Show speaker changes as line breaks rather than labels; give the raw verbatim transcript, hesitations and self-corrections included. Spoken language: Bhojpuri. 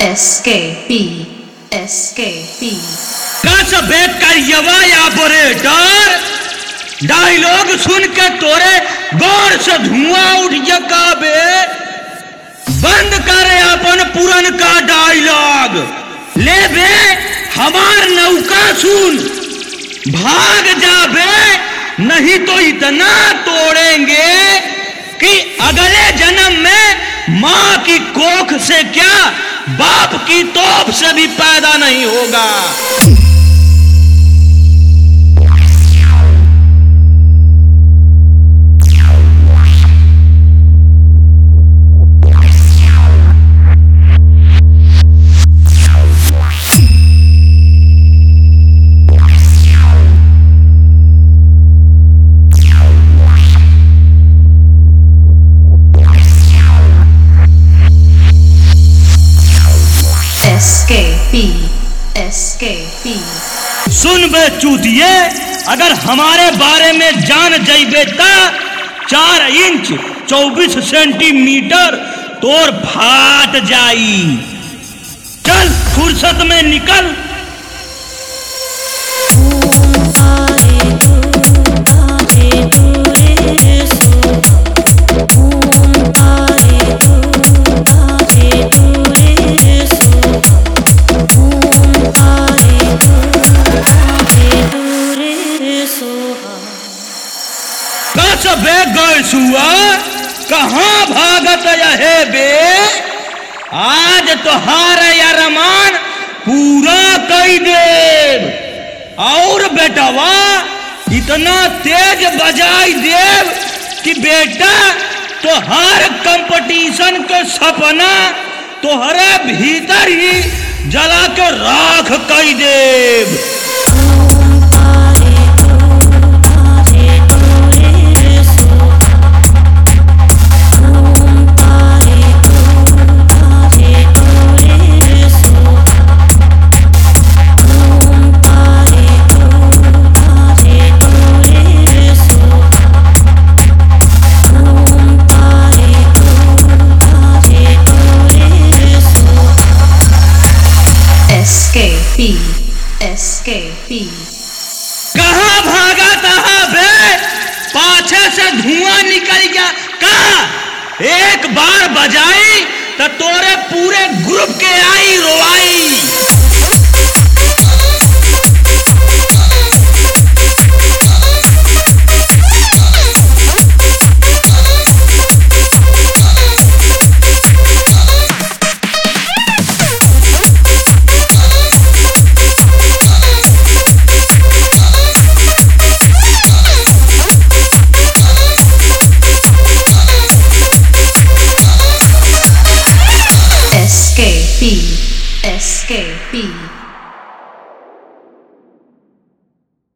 S K P S K P
कस बेकरियवा ऑपरेटर डायलॉग सुन के तोरे गौर से धुआं उठ जकाबे बंद करे अपन पुरन का डायलॉग ले बे हमार नौका सुन भाग जाबे नहीं तो इतना तोड़ेंगे कि अगले जन्म में माँ की कोख से क्या बाप की तोप से भी पैदा नहीं होगा।
S K P S K P
सुन बे चूतिए, अगर हमारे बारे में जान जइबे ता चार इंच चौबीस सेंटीमीटर तोर फाट जाई। चल फुर्सत में निकल। बे गैसुआ कहाँ भागत है बे, आज तोहार अरमान पूरा कई देव और बेटवा इतना तेज बजाई देव कि बेटा तोहार कंपटीशन के सपना तोहरे भीतर ही जला के राख कई देव।
S K P S K P
कहाँ भागा था बे, पाछे से धुआं निकल गया का। एक बार बजाई तो तोरे पूरे ग्रुप के आई रोवाई।